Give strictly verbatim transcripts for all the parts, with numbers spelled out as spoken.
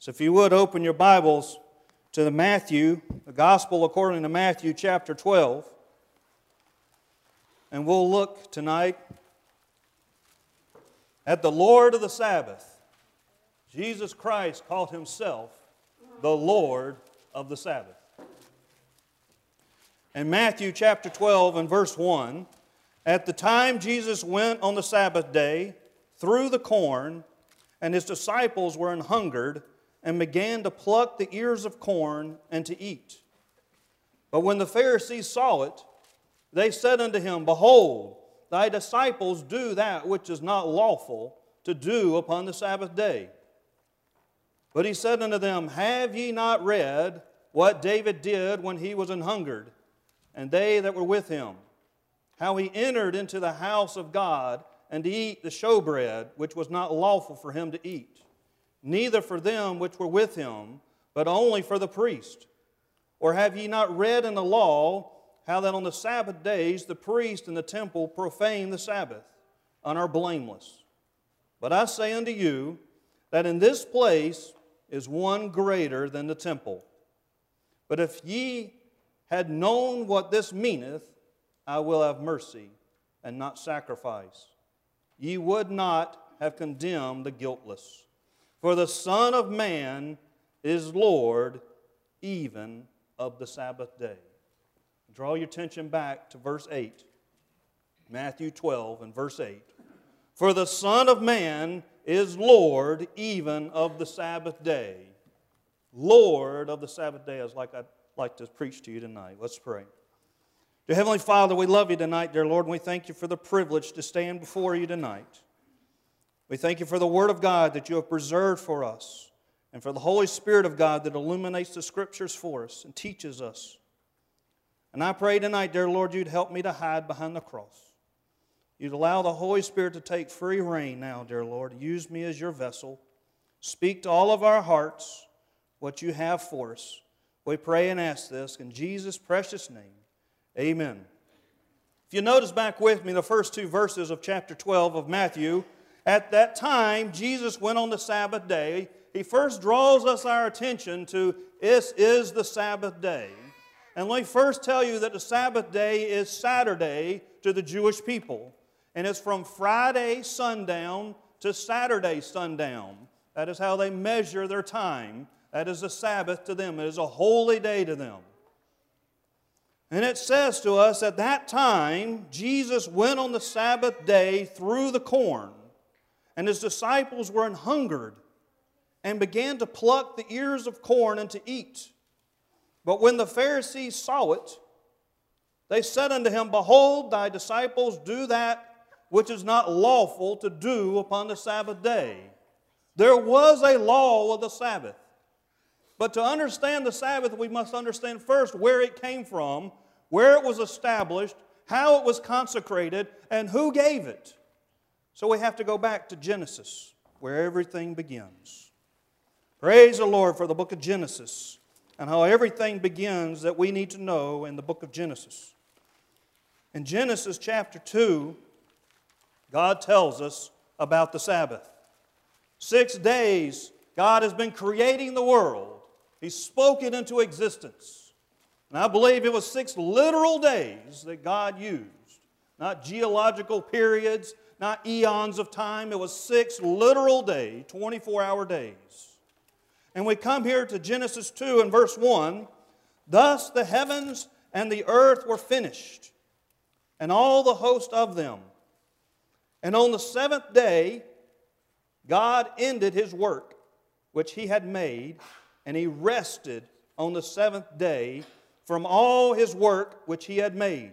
So if you would open your Bibles to the Matthew, the Gospel according to Matthew chapter twelve. And we'll look tonight at the Lord of the Sabbath. Jesus Christ called Himself the Lord of the Sabbath. In Matthew chapter twelve and verse one, at the time Jesus went on the Sabbath day through the corn, and His disciples were an hungered, and began to pluck the ears of corn and to eat. But when the Pharisees saw it, they said unto Him, Behold, thy disciples do that which is not lawful to do upon the Sabbath day. But He said unto them, Have ye not read what David did when he was an hungered, and they that were with him, how he entered into the house of God, and to eat the showbread, which was not lawful for him to eat, neither for them which were with him, but only for the priest? Or have ye not read in the law how that on the Sabbath days the priest in the temple profane the Sabbath, and are blameless? But I say unto you, that in this place is one greater than the temple. But if ye had known what this meaneth, I will have mercy, and not sacrifice, ye would not have condemned the guiltless. For the Son of Man is Lord even of the Sabbath day. Draw your attention back to verse eight. Matthew twelve and verse eight. For the Son of Man is Lord even of the Sabbath day. Lord of the Sabbath day is like I'd like to preach to you tonight. Let's pray. Dear Heavenly Father, we love You tonight, dear Lord, and we thank You for the privilege to stand before You tonight. We thank You for the Word of God that You have preserved for us, and for the Holy Spirit of God that illuminates the Scriptures for us and teaches us. And I pray tonight, dear Lord, You'd help me to hide behind the cross. You'd allow the Holy Spirit to take free reign now, dear Lord. Use me as Your vessel. Speak to all of our hearts what You have for us. We pray and ask this in Jesus' precious name. Amen. If you notice back with me the first two verses of chapter twelve of Matthew, at that time Jesus went on the Sabbath day. He first draws us our attention to this is the Sabbath day. And let me first tell you that the Sabbath day is Saturday to the Jewish people. And it's from Friday sundown to Saturday sundown. That is how they measure their time. That is the Sabbath to them. It is a holy day to them. And it says to us, at that time, Jesus went on the Sabbath day through the corn, and His disciples were an hungered, and began to pluck the ears of corn and to eat. But when the Pharisees saw it, they said unto Him, Behold, thy disciples do that which is not lawful to do upon the Sabbath day. There was a law of the Sabbath. But to understand the Sabbath, we must understand first where it came from, where it was established, how it was consecrated, and who gave it. So we have to go back to Genesis, where everything begins. Praise the Lord for the book of Genesis and how everything begins that we need to know in the book of Genesis. In Genesis chapter two, God tells us about the Sabbath. Six days God has been creating the world. He spoke it into existence. And I believe it was six literal days that God used. Not geological periods, not eons of time. It was six literal days, twenty-four hour days. And we come here to Genesis two and verse one. Thus the heavens and the earth were finished, and all the host of them. And on the seventh day, God ended His work, which He had made, and He rested on the seventh day from all His work which He had made.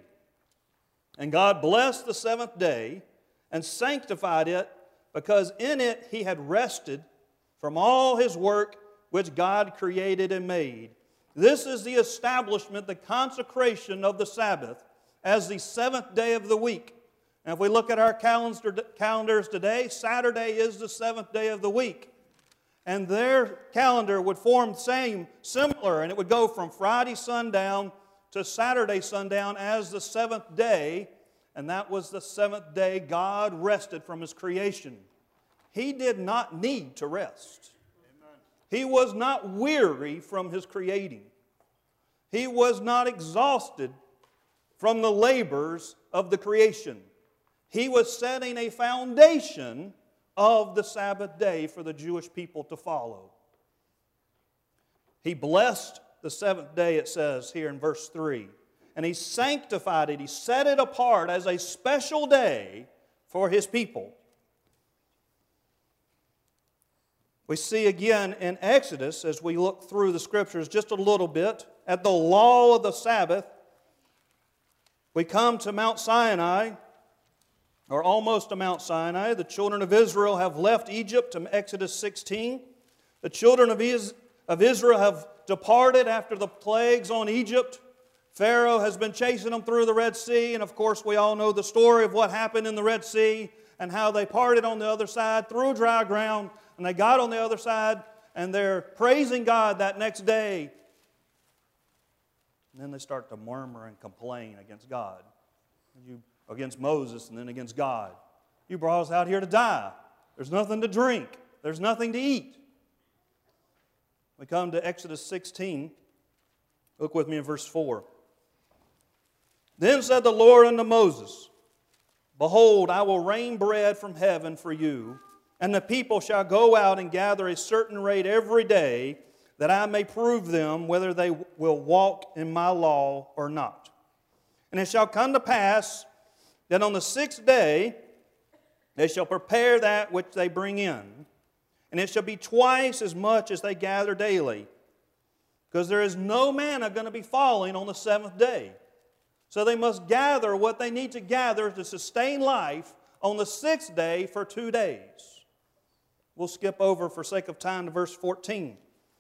And God blessed the seventh day and sanctified it, because in it He had rested from all His work which God created and made. This is the establishment, the consecration of the Sabbath as the seventh day of the week. And if we look at our calendars today, Saturday is the seventh day of the week. And their calendar would form same, similar, and it would go from Friday sundown to Saturday sundown as the seventh day. And that was the seventh day God rested from His creation. He did not need to rest. He was not weary from His creating. He was not exhausted from the labors of the creation. He was setting a foundation of the Sabbath day for the Jewish people to follow. He blessed the seventh day, it says here in verse three. And He sanctified it. He set it apart as a special day for His people. We see again in Exodus, as we look through the Scriptures just a little bit, at the law of the Sabbath. We come to Mount Sinai, or almost to Mount Sinai. The children of Israel have left Egypt in Exodus sixteen. The children of Israel have departed after the plagues on Egypt. Pharaoh has been chasing them through the Red Sea, and of course we all know the story of what happened in the Red Sea and how they parted on the other side through dry ground, and they got on the other side, and they're praising God that next day. And then they start to murmur and complain against God, you, against Moses, and then against God. You brought us out here to die. There's nothing to drink. There's nothing to eat. We come to Exodus sixteen. Look with me in verse four. Then said the Lord unto Moses, Behold, I will rain bread from heaven for you, and the people shall go out and gather a certain rate every day, that I may prove them whether they will walk in my law or not. And it shall come to pass that on the sixth day they shall prepare that which they bring in, and it shall be twice as much as they gather daily, because there is no manna going to be falling on the seventh day. So they must gather what they need to gather to sustain life on the sixth day for two days. We'll skip over, for sake of time, to verse fourteen.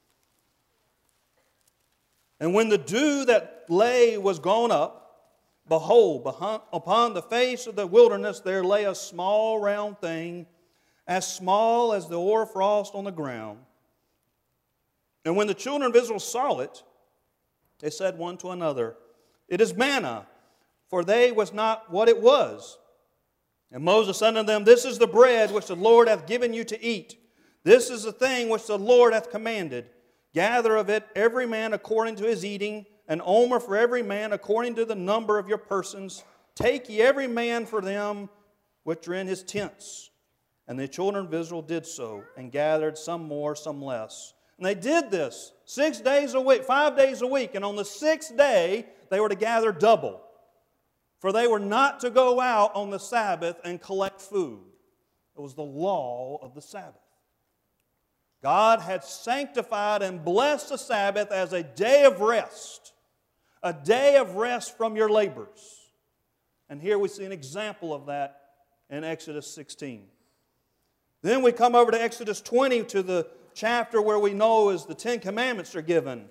And when the dew that lay was gone up, behold, upon the face of the wilderness there lay a small round thing, as small as the hoarfrost on the ground. And when the children of Israel saw it, they said one to another, It is manna, for they was not what it was. And Moses said unto them, This is the bread which the Lord hath given you to eat. This is the thing which the Lord hath commanded. Gather of it every man according to his eating, an omer for every man according to the number of your persons. Take ye every man for them which are in his tents. And the children of Israel did so, and gathered some more, some less. And they did this six days a week, five days a week. And on the sixth day, they were to gather double. For they were not to go out on the Sabbath and collect food. It was the law of the Sabbath. God had sanctified and blessed the Sabbath as a day of rest. A day of rest from your labors. And here we see an example of that in Exodus sixteen. Then we come over to Exodus twenty, to the chapter where we know as the Ten Commandments are given.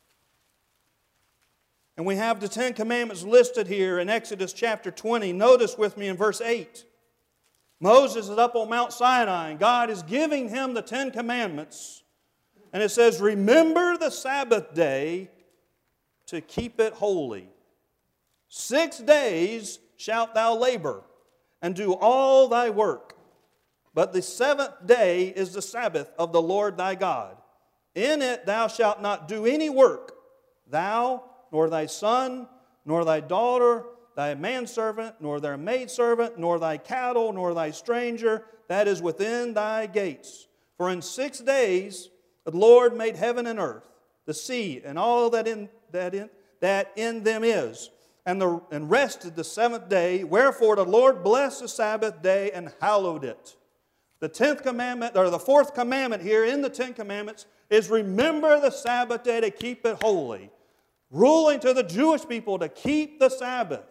And we have the Ten Commandments listed here in Exodus chapter twenty. Notice with me in verse eight. Moses is up on Mount Sinai, and God is giving him the Ten Commandments. And it says, Remember the Sabbath day to keep it holy. Six days shalt thou labor, and do all thy work. But the seventh day is the Sabbath of the Lord thy God. In it thou shalt not do any work, thou, nor thy son, nor thy daughter, thy manservant, nor thy maidservant, nor thy cattle, nor thy stranger, that is within thy gates. For in six days the Lord made heaven and earth, the sea, and all that in, that in, that in them is, and, the, and rested the seventh day. Wherefore the Lord blessed the Sabbath day and hallowed it. The tenth commandment, or the fourth commandment here in the Ten Commandments, is remember the Sabbath day to keep it holy. Ruling to the Jewish people to keep the Sabbath.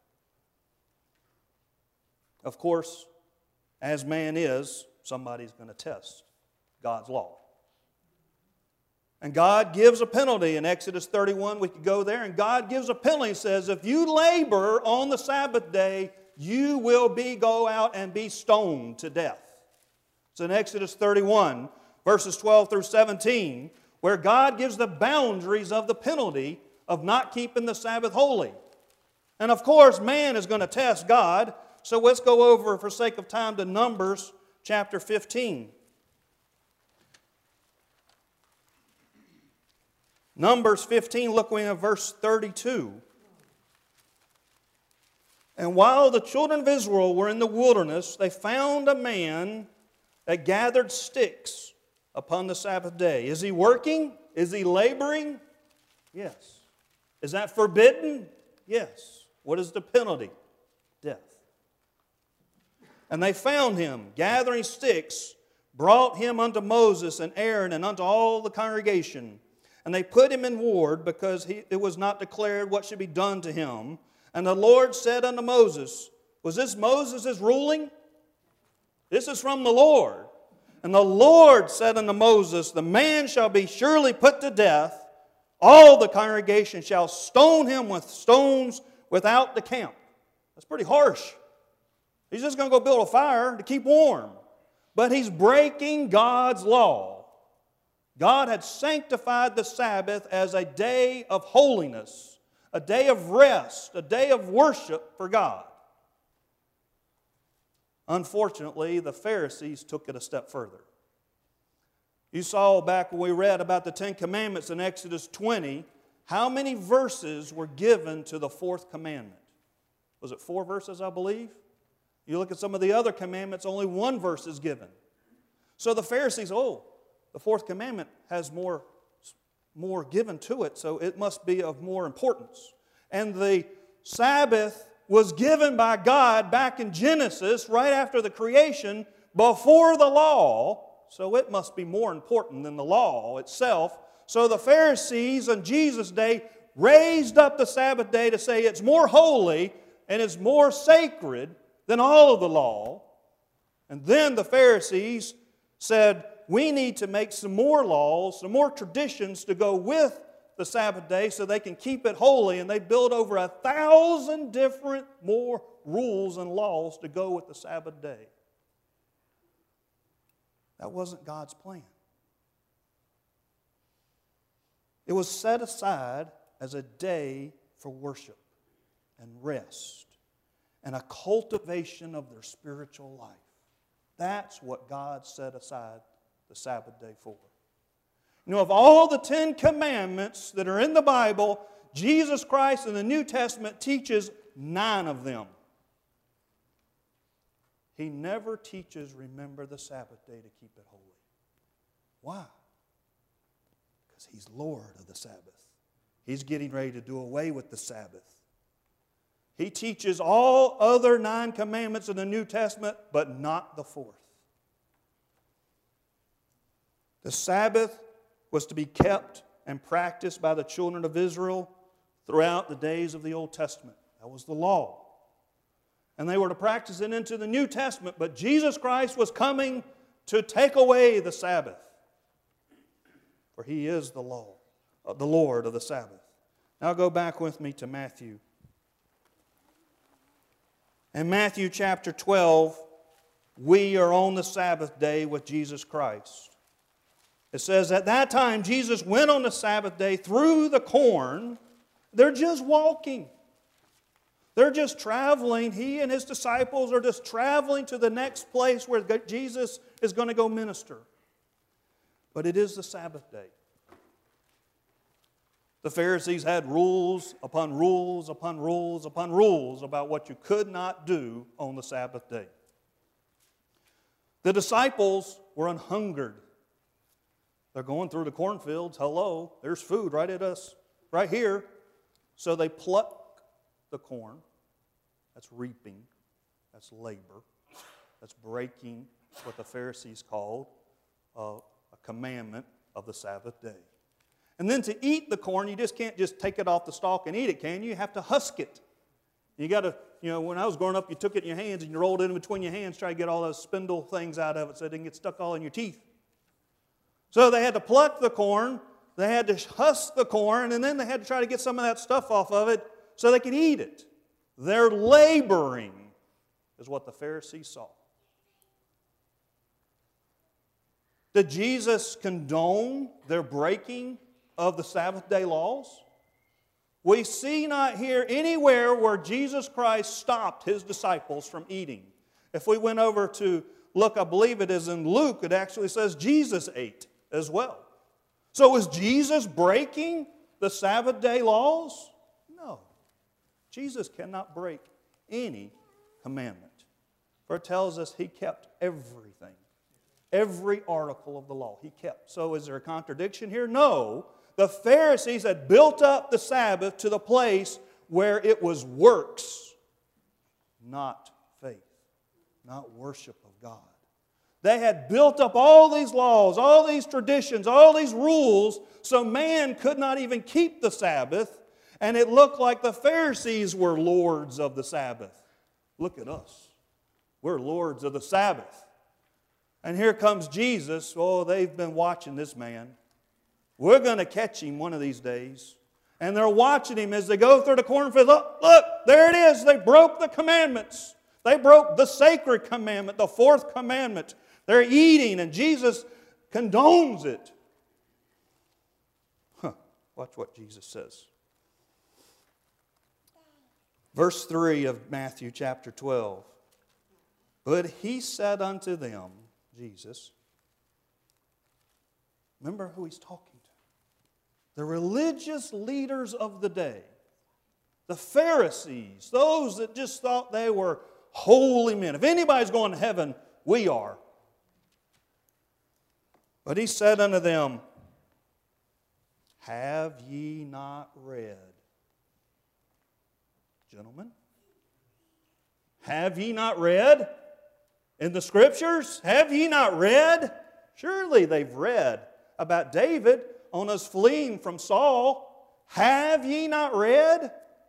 Of course, as man is, somebody's going to test God's law. And God gives a penalty in Exodus thirty-one. We could go there, and God gives a penalty. He says, if you labor on the Sabbath day, you will be go out and be stoned to death. It's in Exodus thirty-one, verses twelve through seventeen, where God gives the boundaries of the penalty of not keeping the Sabbath holy. And of course, man is going to test God. So let's go over, for sake of time, to Numbers chapter fifteen. Numbers fifteen, look at verse thirty-two. And while the children of Israel were in the wilderness, they found a man that gathered sticks upon the Sabbath day. Is he working? Is he laboring? Yes. Is that forbidden? Yes. What is the penalty? Death. And they found him gathering sticks, brought him unto Moses and Aaron and unto all the congregation. And they put him in ward because he, it was not declared what should be done to him. And the Lord said unto Moses, was this Moses' ruling? This is from the Lord. And the Lord said unto Moses, the man shall be surely put to death. All the congregation shall stone him with stones without the camp. That's pretty harsh. He's just going to go build a fire to keep warm. But he's breaking God's law. God had sanctified the Sabbath as a day of holiness, a day of rest, a day of worship for God. Unfortunately, the Pharisees took it a step further. You saw back when we read about the Ten Commandments in Exodus twenty, how many verses were given to the fourth commandment? Was it four verses, I believe? You look at some of the other commandments, only one verse is given. So the Pharisees, oh, the fourth commandment has more, more given to it, so it must be of more importance. And the Sabbath was given by God back in Genesis, right after the creation, before the law, so it must be more important than the law itself. So the Pharisees on Jesus' day raised up the Sabbath day to say it's more holy and it's more sacred than all of the law. And then the Pharisees said, we need to make some more laws, some more traditions to go with the Sabbath day so they can keep it holy. And they built over a thousand different more rules and laws to go with the Sabbath day. That wasn't God's plan. It was set aside as a day for worship and rest and a cultivation of their spiritual life. That's what God set aside the Sabbath day for. You know, of all the Ten Commandments that are in the Bible, Jesus Christ in the New Testament teaches nine of them. He never teaches, remember the Sabbath day to keep it holy. Why? Because He's Lord of the Sabbath. He's getting ready to do away with the Sabbath. He teaches all other nine commandments in the New Testament, but not the fourth. The Sabbath was to be kept and practiced by the children of Israel throughout the days of the Old Testament. That was the law. And they were to practice it into the New Testament, but Jesus Christ was coming to take away the Sabbath. For He is the law, the Lord of the Sabbath. Now go back with me to Matthew. In Matthew chapter twelve, we are on the Sabbath day with Jesus Christ. It says, at that time Jesus went on the Sabbath day through the corn. They're just walking. They're just traveling. He and His disciples are just traveling to the next place where Jesus is going to go minister. But it is the Sabbath day. The Pharisees had rules upon rules upon rules upon rules about what you could not do on the Sabbath day. The disciples were an hungered. They're going through the cornfields. Hello, there's food right at us, right here. So they pluck the corn. That's reaping. That's labor. That's breaking what the Pharisees called uh, a commandment of the Sabbath day. And then to eat the corn, you just can't just take it off the stalk and eat it, can you? You have to husk it. You got to, you know, when I was growing up, you took it in your hands and you rolled it in between your hands, try to get all those spindle things out of it so it didn't get stuck all in your teeth. So they had to pluck the corn, they had to husk the corn, and then they had to try to get some of that stuff off of it so they could eat it. They're laboring, is what the Pharisees saw. Did Jesus condone their breaking of the Sabbath day laws? We see not here anywhere where Jesus Christ stopped His disciples from eating. If we went over to look, I believe it is in Luke, it actually says Jesus ate as well. So was Jesus breaking the Sabbath day laws? No. Jesus cannot break any commandment. For it tells us He kept everything. Every article of the law He kept. So is there a contradiction here? No. The Pharisees had built up the Sabbath to the place where it was works, not faith, not worship of God. They had built up all these laws, all these traditions, all these rules, so man could not even keep the Sabbath, and it looked like the Pharisees were lords of the Sabbath. Look at us. We're lords of the Sabbath. And here comes Jesus. Oh, they've been watching this man. We're going to catch him one of these days. And they're watching him as they go through the cornfield. Look, look, there it is. They broke the commandments. They broke the sacred commandment, the fourth commandment. They're eating, and Jesus condones it. Huh. Watch what Jesus says. Verse three of Matthew chapter twelve. But He said unto them, Jesus, remember who He's talking to. The religious leaders of the day. The Pharisees. Those that just thought they were holy men. If anybody's going to heaven, we are. But He said unto them, have ye not read? Gentlemen, have ye not read in the Scriptures? Have ye not read? Surely they've read about David on us fleeing from Saul. Have ye not read?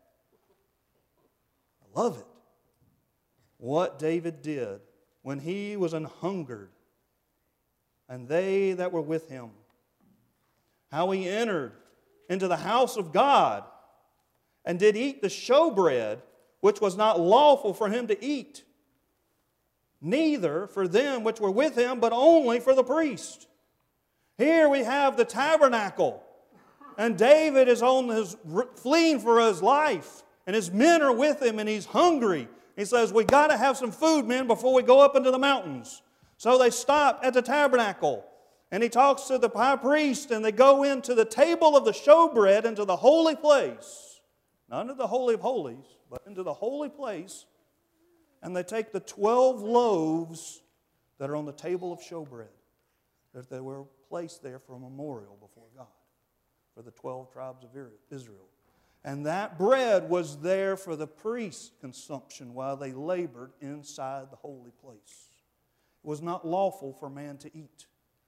I love it. What David did when he was an hungered, and they that were with him. How he entered into the house of God and did eat the showbread, which was not lawful for him to eat, neither for them which were with him, but only for the priest. Here we have the tabernacle, and David is on his fleeing for his life, and his men are with him, and he's hungry. He says, we got to have some food, men, before we go up into the mountains. So they stop at the tabernacle, and he talks to the high priest, and they go into the table of the showbread, into the holy place. Not into the Holy of Holies, but into the holy place. And they take the twelve loaves that are on the table of showbread, that they were placed there for a memorial before God, for the twelve tribes of Israel. And that bread was there for the priest's consumption while they labored inside the holy place. It was not lawful for man to eat.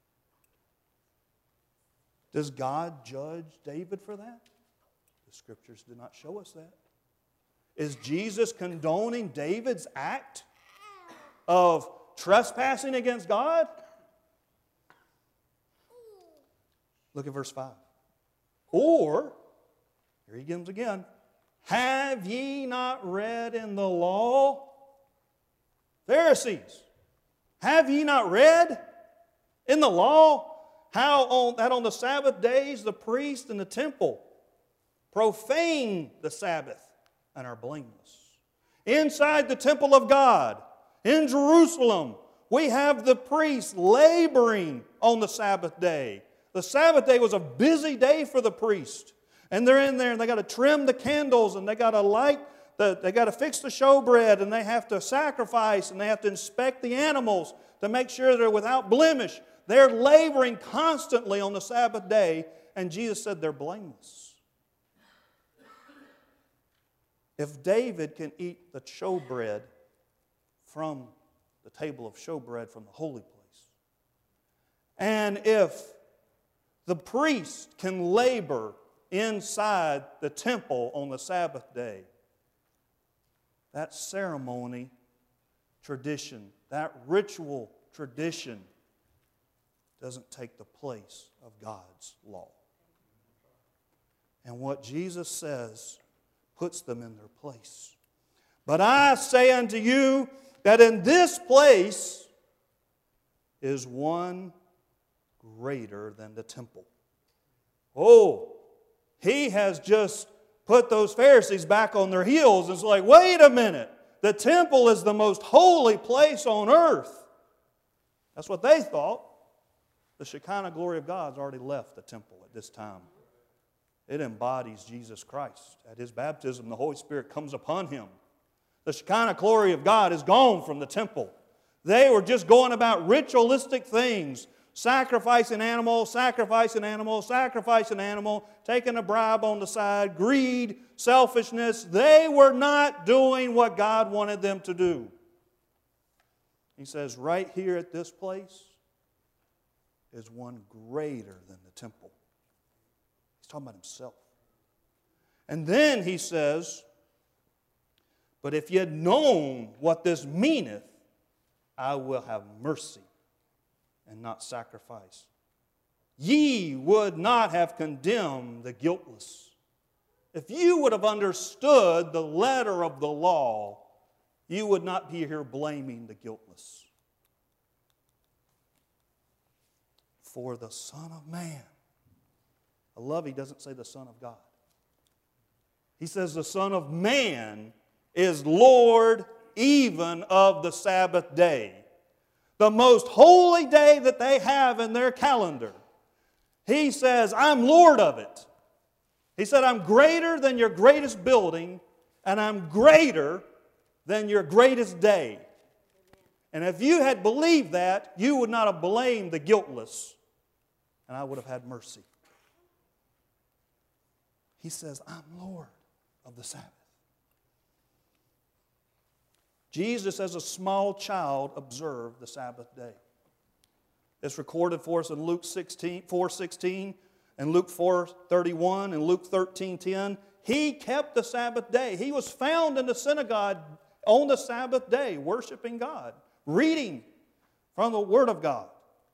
Does God judge David for that? The Scriptures do not show us that. Is Jesus condoning David's act of trespassing against God? Look at verse five. Or, here he comes again, have ye not read in the law? Pharisees, have ye not read in the law how on, that on the Sabbath days the priest in the temple profane the Sabbath and are blameless? Inside the temple of God, in Jerusalem, we have the priests laboring on the Sabbath day. The Sabbath day was a busy day for the priest. And they're in there and they got to trim the candles and they got to light, the, they got to fix the showbread and they have to sacrifice and they have to inspect the animals to make sure they're without blemish. They're laboring constantly on the Sabbath day, and Jesus said they're blameless. If David can eat the showbread from the table of showbread from the holy place, and if the priest can labor inside the temple on the Sabbath day, that ceremony tradition, that ritual tradition doesn't take the place of God's law. And what Jesus says puts them in their place. But I say unto you that in this place is one greater than the temple. Oh, he has just put those Pharisees back on their heels. It's like, wait a minute. The temple is the most holy place on earth. That's what they thought. The Shekinah glory of God has already left the temple at this time. It embodies Jesus Christ. At His baptism, the Holy Spirit comes upon Him. The Shekinah glory of God is gone from the temple. They were just going about ritualistic things, sacrificing animals, sacrificing animals, sacrificing animal, taking a bribe on the side, greed, selfishness. They were not doing what God wanted them to do. He says, right here at this place is one greater than the temple. He's talking about Himself. And then He says, but if ye had known what this meaneth, I will have mercy and not sacrifice. Ye would not have condemned the guiltless. If you would have understood the letter of the law, you would not be here blaming the guiltless. For the Son of Man. I love He doesn't say the Son of God. He says the Son of Man is Lord even of the Sabbath day. The most holy day that they have in their calendar. He says, I'm Lord of it. He said, I'm greater than your greatest building, and I'm greater than your greatest day. And if you had believed that, you would not have blamed the guiltless, and I would have had mercy. He says, I'm Lord of the Sabbath. Jesus, as a small child, observed the Sabbath day. It's recorded for us in Luke four sixteen and Luke four thirty-one and Luke thirteen ten. He kept the Sabbath day. He was found in the synagogue on the Sabbath day, worshiping God, reading from the Word of God.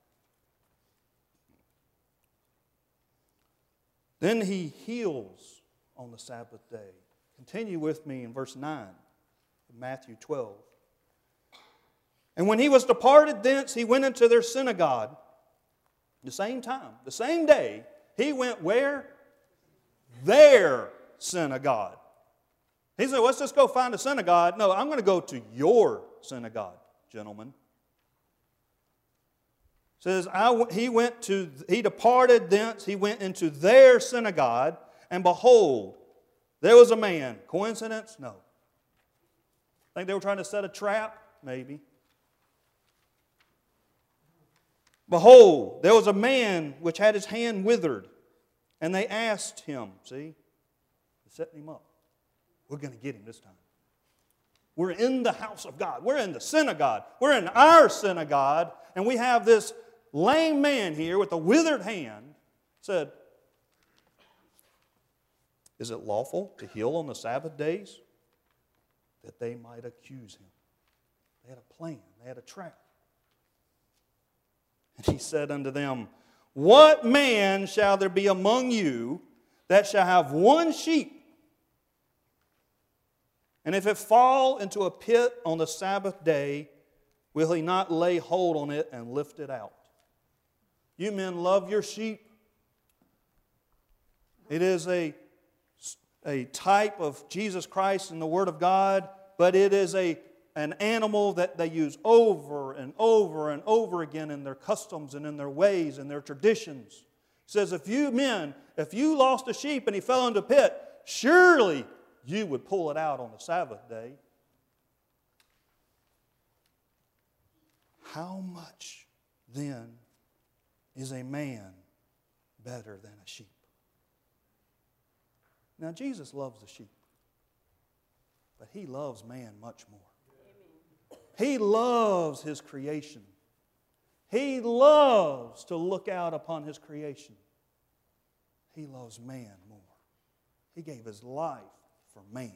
Then He heals on the Sabbath day. Continue with me in verse nine. Matthew twelve. And when He was departed thence, He went into their synagogue. The same time, the same day, He went where? Their synagogue. He said, let's just go find a synagogue. No, I'm going to go to your synagogue, gentlemen. It says, I, he went to, he departed thence, He went into their synagogue, and behold, there was a man. Coincidence? No. Think they were trying to set a trap? Maybe. Behold, there was a man which had his hand withered, and they asked him, see, setting him up. We're going to get him this time. We're in the house of God. We're in the synagogue. We're in our synagogue, and we have this lame man here with a withered hand. Said, is it lawful to heal on the Sabbath days? That they might accuse Him. They had a plan. They had a trap. And He said unto them, what man shall there be among you that shall have one sheep? And if it fall into a pit on the Sabbath day, will he not lay hold on it and lift it out? You men love your sheep. It is a a type of Jesus Christ and the Word of God, but it is a, an animal that they use over and over and over again in their customs and in their ways and their traditions. He says, if you men, if you lost a sheep and he fell into a pit, surely you would pull it out on the Sabbath day. How much then is a man better than a sheep? Now, Jesus loves the sheep, but He loves man much more. He loves His creation. He loves to look out upon His creation. He loves man more. He gave His life for man.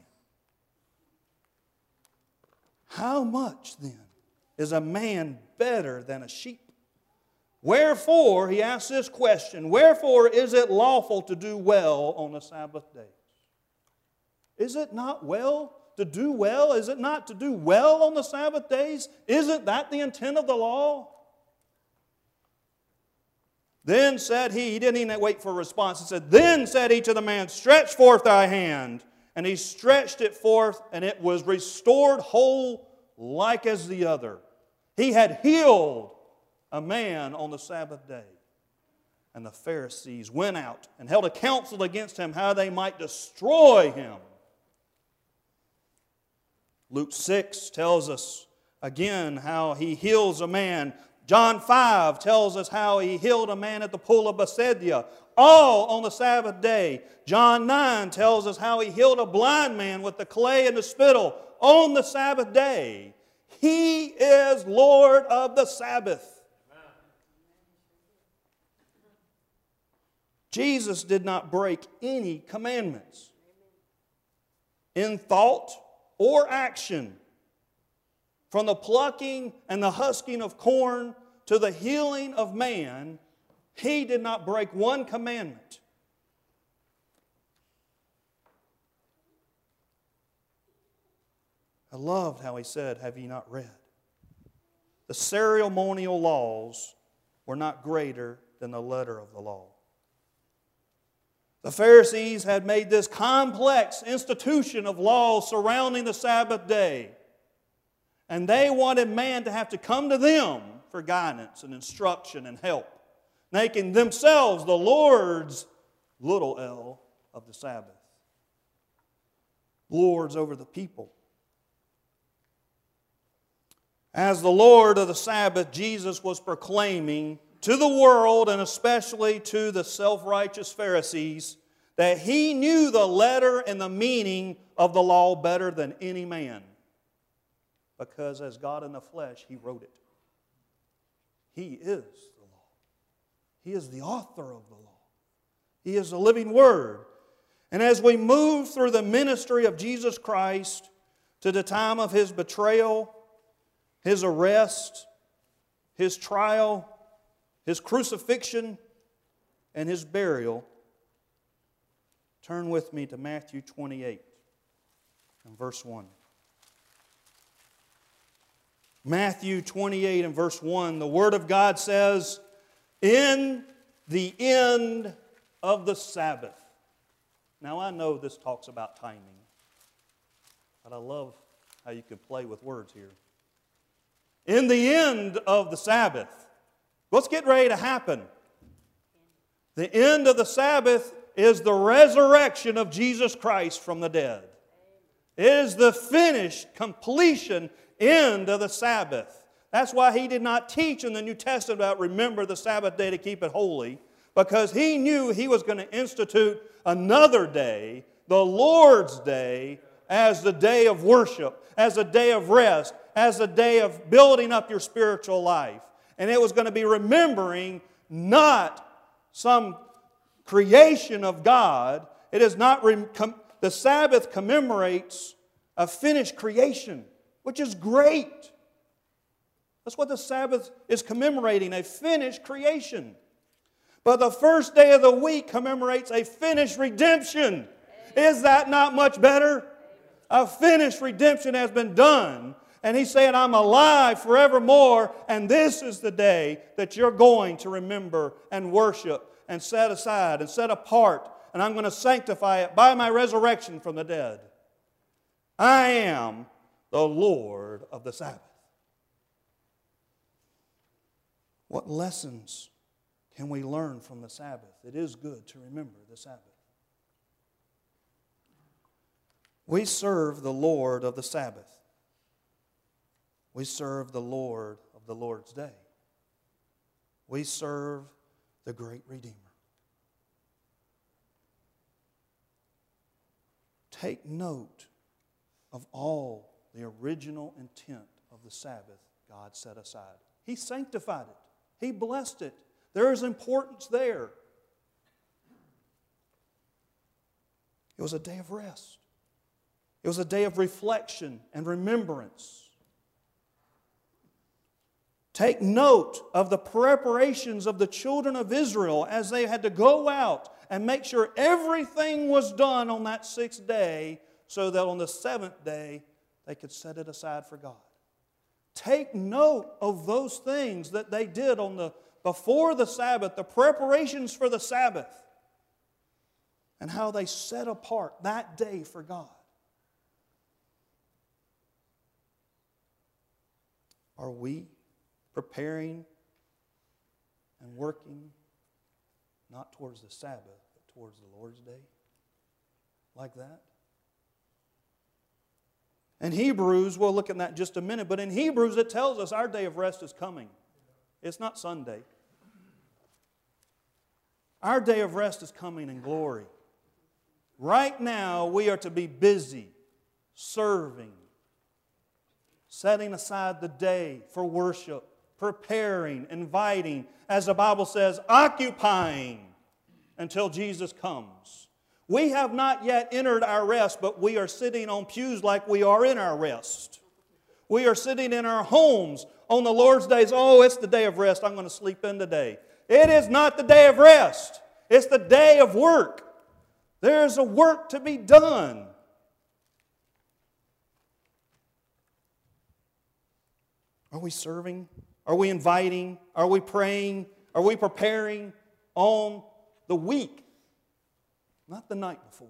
How much, then, is a man better than a sheep? Wherefore, he asks this question, wherefore is it lawful to do well on the Sabbath days? Is it not well to do well? Is it not to do well on the Sabbath days? Isn't that the intent of the law? Then said he, he didn't even wait for a response. He said, then said he to the man, stretch forth thy hand. And he stretched it forth, and it was restored whole like as the other. He had healed a man on the Sabbath day. and the Pharisees went out and held a council against him how they might destroy him. Luke six tells us again how he heals a man. John five tells us how he healed a man at the pool of Bethesda, all on the Sabbath day. John nine tells us how he healed a blind man with the clay and the spittle on the Sabbath day. He is Lord of the Sabbath. Jesus did not break any commandments in thought or action. From the plucking and the husking of corn to the healing of man, he did not break one commandment. I loved how he said, "Have ye not read?" The ceremonial laws were not greater than the letter of the law. The Pharisees had made this complex institution of laws surrounding the Sabbath day. And they wanted man to have to come to them for guidance and instruction and help, making themselves the Lord's little L of the Sabbath. Lords over the people. As the Lord of the Sabbath, Jesus was proclaiming to the world, and especially to the self-righteous Pharisees, that he knew the letter and the meaning of the law better than any man. Because as God in the flesh, he wrote it. He is the law. He is the author of the law. He is the living Word. And as we move through the ministry of Jesus Christ to the time of His betrayal, His arrest, His trial, His crucifixion, and His burial, turn with me to Matthew twenty-eight and verse one. Matthew twenty-eight and verse one, the Word of God says, "In the end of the Sabbath." Now I know this talks about timing, but I love how you can play with words here. In the end of the Sabbath. What's getting ready to happen? The end of the Sabbath is the resurrection of Jesus Christ from the dead. It is the finished, completion, end of the Sabbath. That's why He did not teach in the New Testament about remember the Sabbath day to keep it holy, because He knew He was going to institute another day, the Lord's Day, as the day of worship, as a day of rest, as a day of building up your spiritual life. And it was going to be remembering not some creation of God. It is not, the Sabbath commemorates a finished creation, which is great. That's what the Sabbath is commemorating, a finished creation. But the first day of the week commemorates a finished redemption. Is that not much better? A finished redemption has been done. And He's saying, I'm alive forevermore, and this is the day that you're going to remember and worship and set aside and set apart, and I'm going to sanctify it by my resurrection from the dead. I am the Lord of the Sabbath. What lessons can we learn from the Sabbath? It is good to remember the Sabbath. We serve the Lord of the Sabbath. We serve the Lord of the Lord's day. We serve the great Redeemer. Take note of all the original intent of the Sabbath God set aside. He sanctified it. He blessed it. There is importance there. It was a day of rest. It was a day of reflection and remembrance. Take note of the preparations of the children of Israel as they had to go out and make sure everything was done on that sixth day so that on the seventh day they could set it aside for God. Take note of those things that they did on the before the Sabbath, the preparations for the Sabbath, and how they set apart that day for God. Are we preparing and working Not towards the Sabbath, but towards the Lord's day. Like that. In Hebrews, we'll look at that in just a minute, but in Hebrews it tells us our day of rest is coming. It's not Sunday. Our day of rest is coming in glory. Right now we are to be busy, serving, setting aside the day for worship, preparing, inviting, as the Bible says, occupying until Jesus comes. We have not yet entered our rest, but we are sitting on pews like we are in our rest. We are sitting in our homes on the Lord's days. Oh, it's the day of rest. I'm going to sleep in today. It is not the day of rest. It's the day of work. There's a work to be done. Are we serving? Are we inviting? Are we praying? Are we preparing on the week? Not the night before.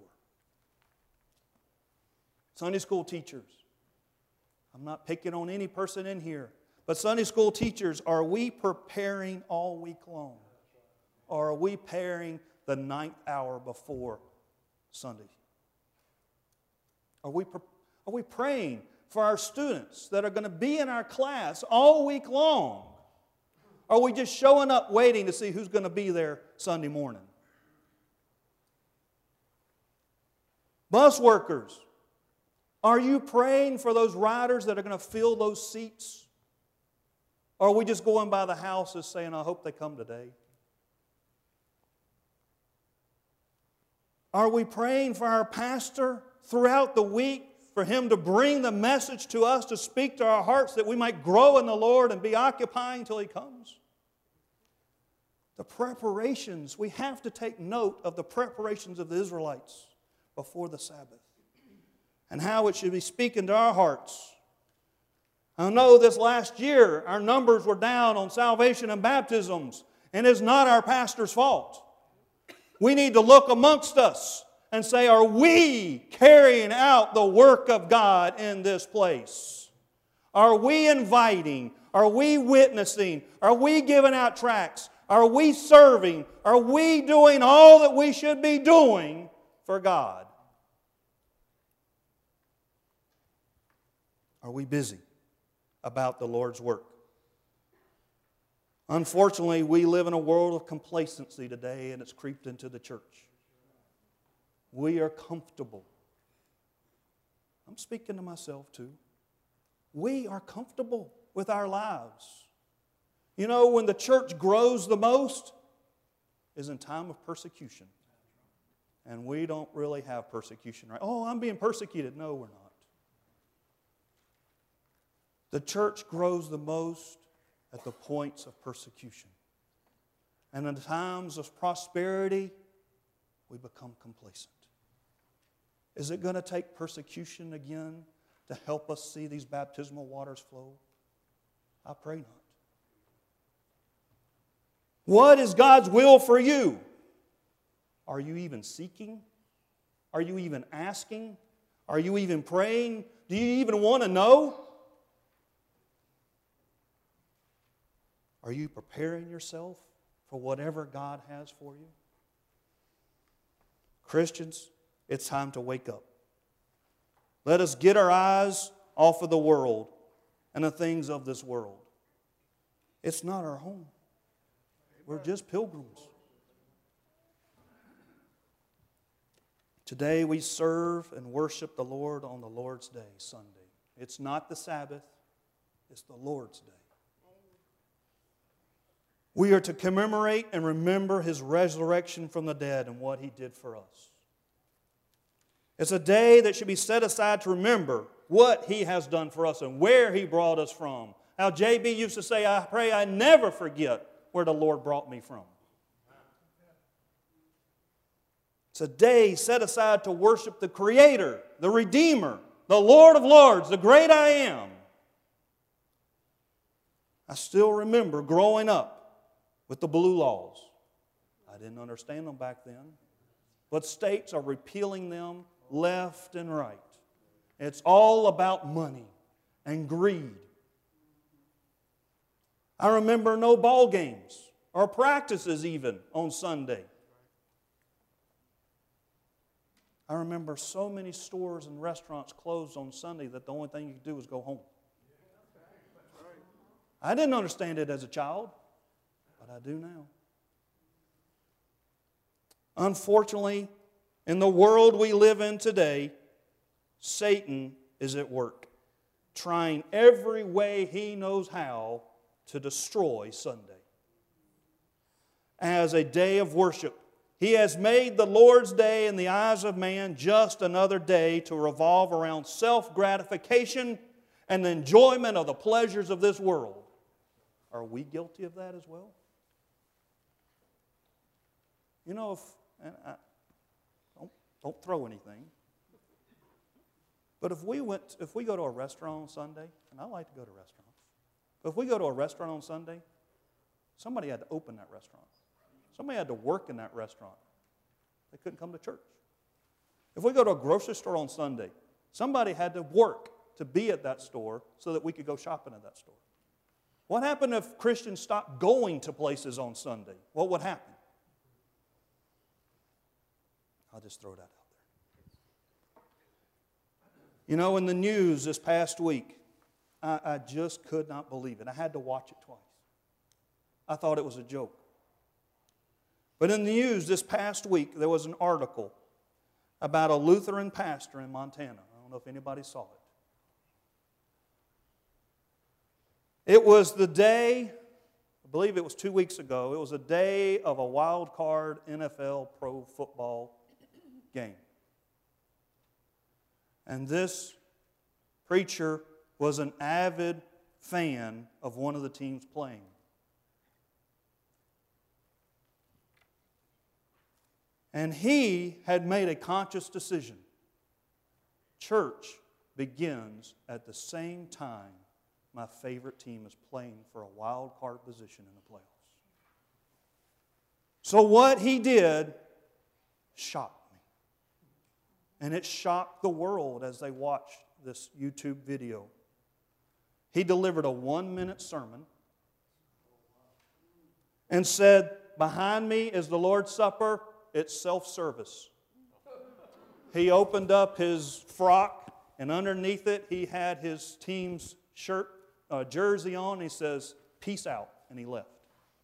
Sunday school teachers. I'm not picking on any person in here. But Sunday school teachers, are we preparing all week long? Or are we preparing the ninth hour before Sunday? Are we, are we praying for our students that are going to be in our class all week long? Are we just showing up waiting to see who's going to be there Sunday morning? Bus workers, are you praying for those riders that are going to fill those seats? Or are we just going by the houses saying, I hope they come today? Are we praying for our pastor throughout the week for him to bring the message to us, to speak to our hearts that we might grow in the Lord and be occupying till He comes? The preparations, we have to take note of the preparations of the Israelites before the Sabbath and how it should be speaking to our hearts. I know this last year our numbers were down on salvation and baptisms, and it's not our pastor's fault. We need to look amongst us and say, are we carrying out the work of God in this place? Are we inviting? Are we witnessing? Are we giving out tracts? Are we serving? Are we doing all that we should be doing for God? Are we busy about the Lord's work? Unfortunately, we live in a world of complacency today, and it's creeped into the church. We are comfortable. I'm speaking to myself too. We are comfortable with our lives. You know, when the church grows the most is in time of persecution. And we don't really have persecution, right? Oh, I'm being persecuted. No, we're not. The church grows the most at the points of persecution. And in times of prosperity, we become complacent. Is it going to take persecution again to help us see these baptismal waters flow? I pray not. What is God's will for you? Are you even seeking? Are you even asking? Are you even praying? Do you even want to know? Are you preparing yourself for whatever God has for you? Christians, it's time to wake up. Let us get our eyes off of the world and the things of this world. It's not our home. We're just pilgrims. Today we serve and worship the Lord on the Lord's Day, Sunday. It's not the Sabbath, it's the Lord's Day. We are to commemorate and remember His resurrection from the dead and what He did for us. It's a day that should be set aside to remember what He has done for us and where He brought us from. How J B used to say, I pray I never forget where the Lord brought me from. It's a day set aside to worship the Creator, the Redeemer, the Lord of Lords, the great I Am. I still remember growing up with the blue laws. I didn't understand them back then. But states are repealing them left and right. It's all about money and greed. I remember no ball games or practices even on Sunday. I remember so many stores and restaurants closed on Sunday that the only thing you could do was go home. I didn't understand it as a child, but I do now. Unfortunately, in the world we live in today, Satan is at work, trying every way he knows how to destroy Sunday as a day of worship. He has made the Lord's Day in the eyes of man just another day to revolve around self-gratification and the enjoyment of the pleasures of this world. Are we guilty of that as well? You know, if and I, don't, don't throw anything, but if we went, if we go to a restaurant on Sunday, and I like to go to restaurants, but if we go to a restaurant on Sunday, somebody had to open that restaurant. Somebody had to work in that restaurant. They couldn't come to church. If we go to a grocery store on Sunday, somebody had to work to be at that store so that we could go shopping at that store. What happened if Christians stopped going to places on Sunday? What would happen? I'll just throw that out there. You know, in the news this past week, I, I just could not believe it. I had to watch it twice. I thought it was a joke. But in the news this past week, there was an article about a Lutheran pastor in Montana. I don't know if anybody saw it. It was the day, I believe it was two weeks ago, it was a day of a wild card N F L pro football game. And this preacher was an avid fan of one of the teams playing. And he had made a conscious decision. Church begins at the same time my favorite team is playing for a wild card position in the playoffs. So what he did shocked me. And it shocked the world as they watched this YouTube video. He delivered a one-minute sermon and said, "Behind me is the Lord's Supper. It's self-service." He opened up his frock, and underneath it, he had his team's shirt, uh, jersey on. He says, "Peace out," and he left.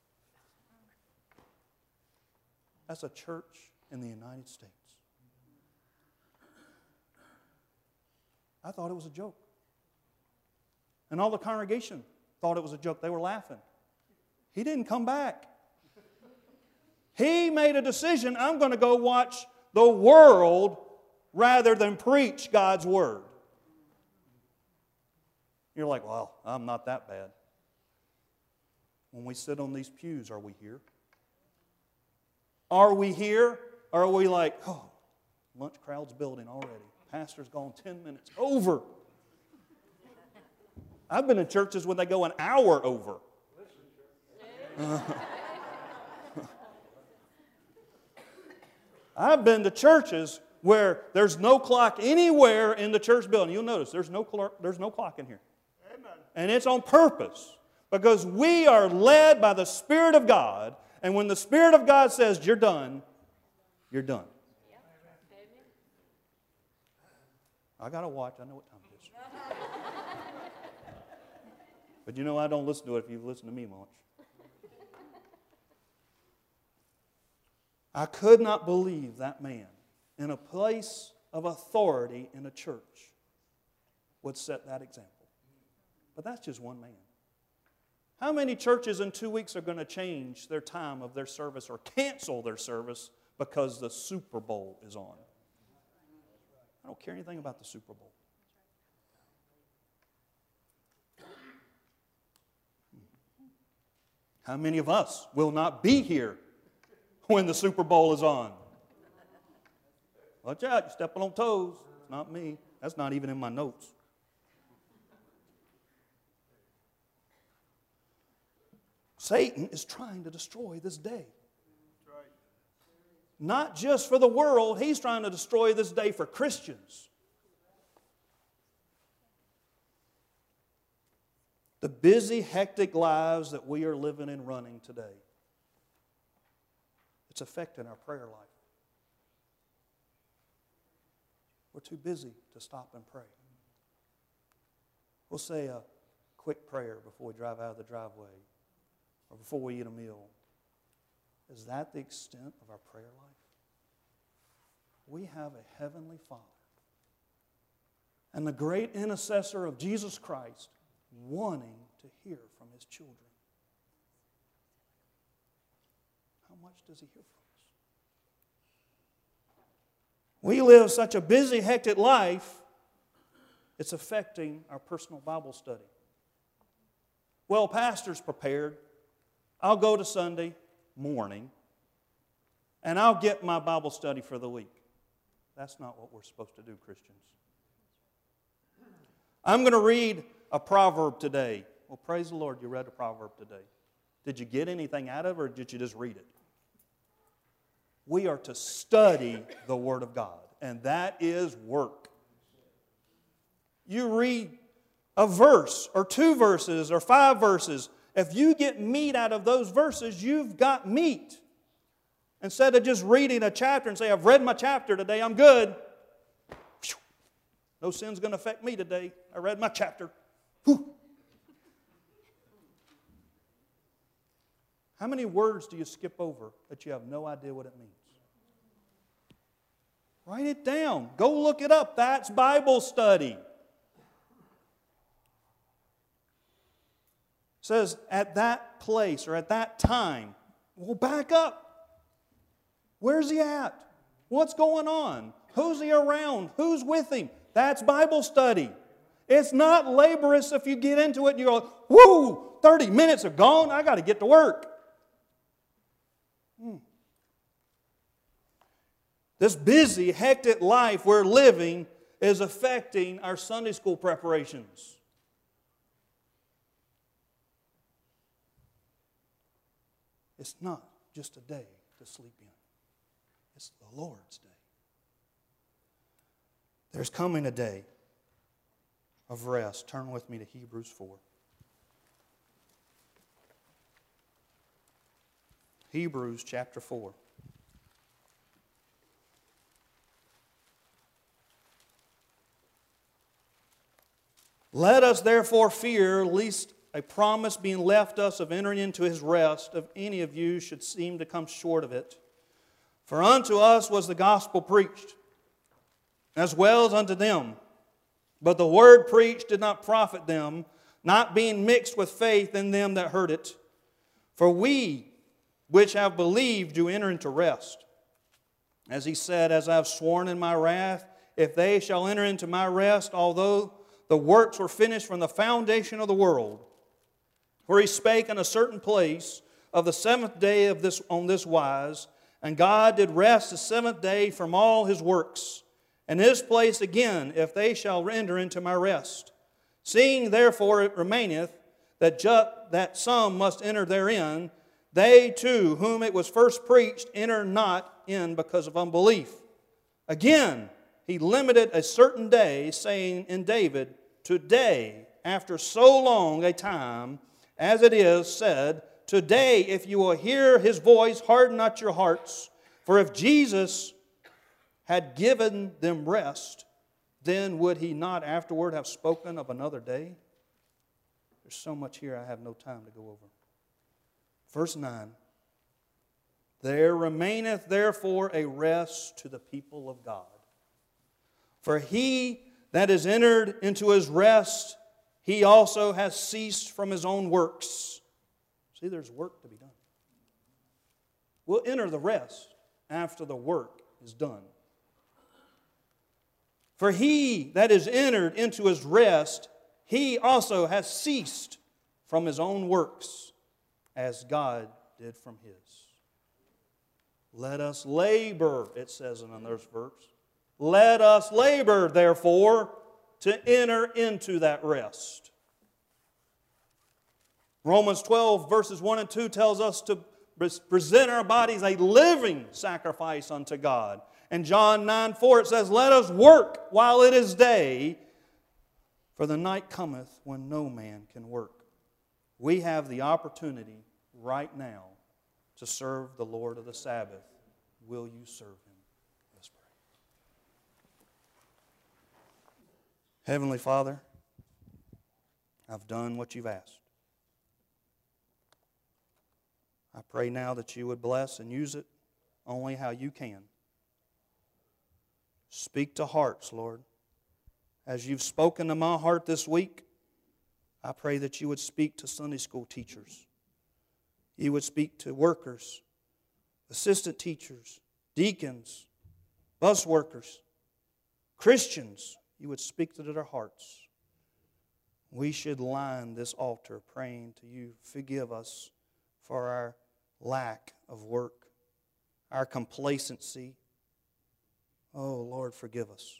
That's a church in the United States. I thought it was a joke. And all the congregation thought it was a joke. They were laughing. He didn't come back. He made a decision, I'm going to go watch the world rather than preach God's Word. You're like, well, I'm not that bad. When we sit on these pews, are we here? Are we here? Or are we like, oh, lunch crowd's building already. Pastor's gone ten minutes over. I've been in churches when they go an hour over. Uh, I've been to churches where there's no clock anywhere in the church building. You'll notice there's no clock, there's no clock in here. Amen. And it's on purpose because we are led by the Spirit of God, and when the Spirit of God says you're done, you're done. Yep. I got to watch. I know what time it is. But you know I don't listen to it if you listen to me much. I could not believe that man in a place of authority in a church would set that example. But that's just one man. How many churches in two weeks are going to change their time of their service or cancel their service because the Super Bowl is on? I don't care anything about the Super Bowl. How many of us will not be here when the Super Bowl is on? Watch out, you're stepping on toes. It's not me. That's not even in my notes. Satan is trying to destroy this day. Not just for the world, he's trying to destroy this day for Christians. The busy, hectic lives that we are living and running today It's affecting our prayer life. We're too busy to stop and pray. We'll say a quick prayer before we drive out of the driveway or before we eat a meal. Is that the extent of our prayer life? We have a heavenly Father and the great intercessor of Jesus Christ wanting to hear from His children. How much does He hear from us? We live such a busy, hectic life, it's affecting our personal Bible study. Well, pastor's prepared. I'll go to Sunday morning and I'll get my Bible study for the week. That's not what we're supposed to do, Christians. I'm going to read a proverb today. Well, praise the Lord, you read a proverb today. Did you get anything out of it, or did you just read it? We are to study the Word of God, and that is work. You read a verse, or two verses, or five verses. If you get meat out of those verses, you've got meat. Instead of just reading a chapter and say, I've read my chapter today, I'm good. No sin's going to affect me today. I read my chapter. Whew. How many words do you skip over that you have no idea what it means? Write it down. Go look it up. That's Bible study. It says, at that place or at that time. Well, back up. Where's he at? What's going on? Who's he around? Who's with him? That's Bible study. It's not laborious if you get into it and you go, whoo, thirty minutes are gone. I got to get to work. Hmm. This busy, hectic life we're living is affecting our Sunday school preparations. It's not just a day to sleep in. It's the Lord's day. There's coming a day of rest. Turn with me to Hebrews four. Hebrews chapter four. Let us therefore fear, lest a promise being left us of entering into His rest, if any of you should seem to come short of it. For unto us was the gospel preached, as well as unto them. But the word preached did not profit them, not being mixed with faith in them that heard it. For we, which have believed, do enter into rest. As He said, as I have sworn in my wrath, if they shall enter into my rest, although the works were finished from the foundation of the world. For He spake in a certain place of the seventh day of this on this wise, and God did rest the seventh day from all His works. And this place again, if they shall enter into my rest. Seeing therefore it remaineth that, ju- that some must enter therein, they too, whom it was first preached, enter not in because of unbelief. Again, He limited a certain day, saying in David, today, after so long a time, as it is said, today, if you will hear His voice, harden not your hearts. For if Jesus had given them rest, then would He not afterward have spoken of another day? There's so much here I have no time to go over. Verse nine. There remaineth therefore a rest to the people of God. For he that is entered into his rest, he also has ceased from his own works. See, there's work to be done. We'll enter the rest after the work is done. For he that is entered into his rest, he also has ceased from his own works, as God did from His. Let us labor, it says in another verse. Let us labor, therefore, to enter into that rest. Romans twelve, verses one and two tells us to present our bodies a living sacrifice unto God. And John nine four, it says, let us work while it is day, for the night cometh when no man can work. We have the opportunity right now to serve the Lord of the Sabbath. Will you serve Him? Let's pray. Heavenly Father, I've done what You've asked. I pray now that You would bless and use it only how You can. Speak to hearts, Lord. As You've spoken to my heart this week, I pray that You would speak to Sunday school teachers. You would speak to workers, assistant teachers, deacons, bus workers, Christians. You would speak to their hearts. We should line this altar praying to You. Forgive us for our lack of work, our complacency. Oh, Lord, forgive us.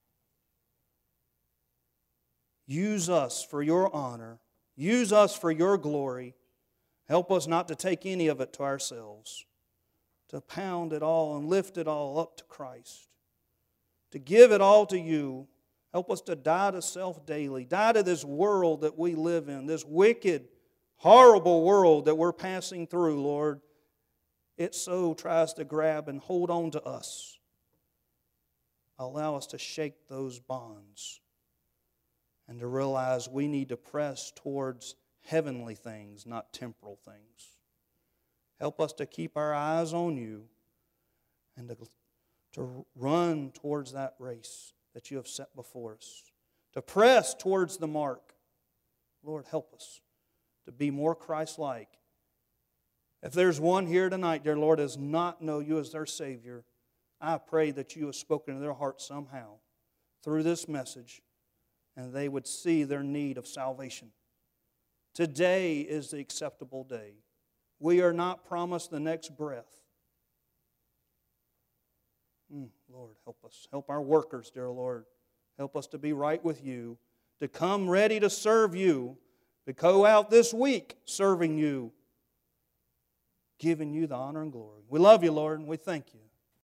Use us for Your honor. Use us for Your glory. Help us not to take any of it to ourselves, to pound it all and lift it all up to Christ, to give it all to You. Help us to die to self daily, die to this world that we live in, this wicked, horrible world that we're passing through, Lord. It so tries to grab and hold on to us. Allow us to shake those bonds and to realize we need to press towards heavenly things, not temporal things. Help us to keep our eyes on You and to, to run towards that race that You have set before us, to press towards the mark. Lord, help us to be more Christ-like. If there's one here tonight, dear Lord, does not know You as their Savior, I pray that You have spoken to their heart somehow through this message, and they would see their need of salvation. Today is the acceptable day. We are not promised the next breath. Mm, Lord, help us. Help our workers, dear Lord. Help us to be right with You, to come ready to serve You, to go out this week serving You, giving You the honor and glory. We love You, Lord, and we thank You.